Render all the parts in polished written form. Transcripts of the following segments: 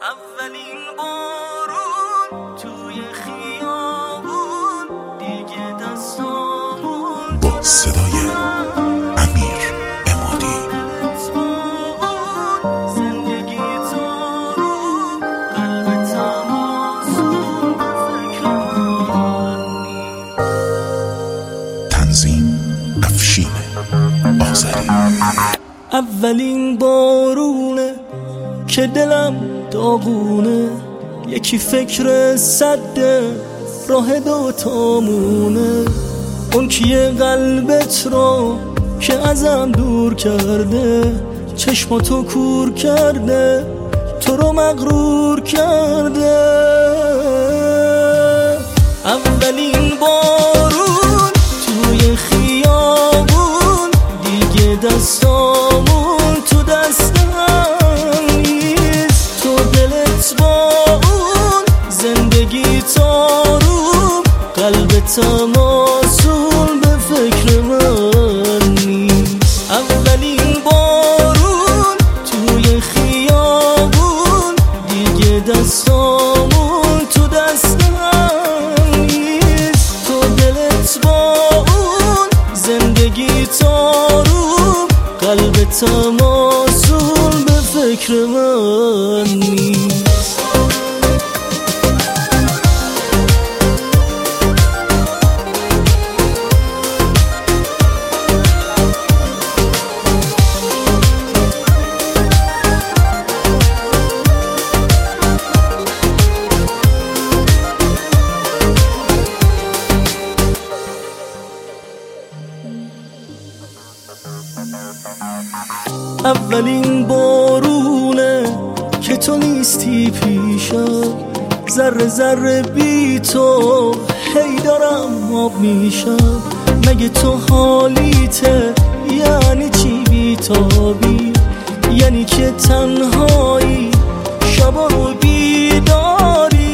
اولین بارون توی خیابون دیگه دستامون با صدای امیر امادی. زندگی تارو قلب تماسون فکر منی. تنظیم افشین آذری. اولین بارونه که دلم داغونه، یکی فکر صده راه دوتامونه. اون کیه قلبت رو که ازم دور کرده، چشماتو کور کرده، تو رو مغرور کرده. اولین بارون توی خیابون دیگه دستامون تو دستم نیست. تو دلت با اون زندگی تارو قلبت معصول به فکر من نیست. اولین بارون توی خیابون دیگه دستامون تو دستم نیست. تو دلت با اون زندگی تارو قلبت معصول به فکر من نیست. اولین بارونه که تو نیستی پیشم، ذره ذره بی تو هی دارم آب میشم. مگه تو حالیته یعنی چی بی تابی؟ یعنی که تنهایی شبا رو بیداری.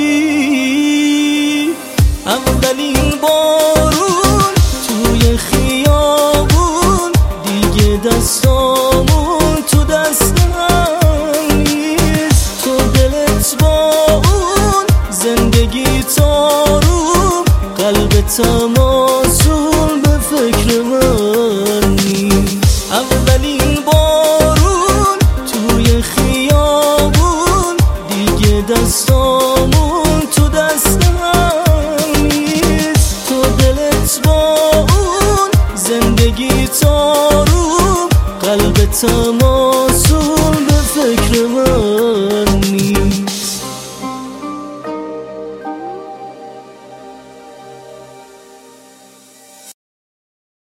اولین بارون توی خیابون دیگه دستامون تو دستم نیست. تو دلت با اون زندگی تارو قلبت معصول به فکر من نیست. اولین بارون توی خیابون دیگه دستامون تو دستم نیست. تو دلت با اون زندگی تارو قلبت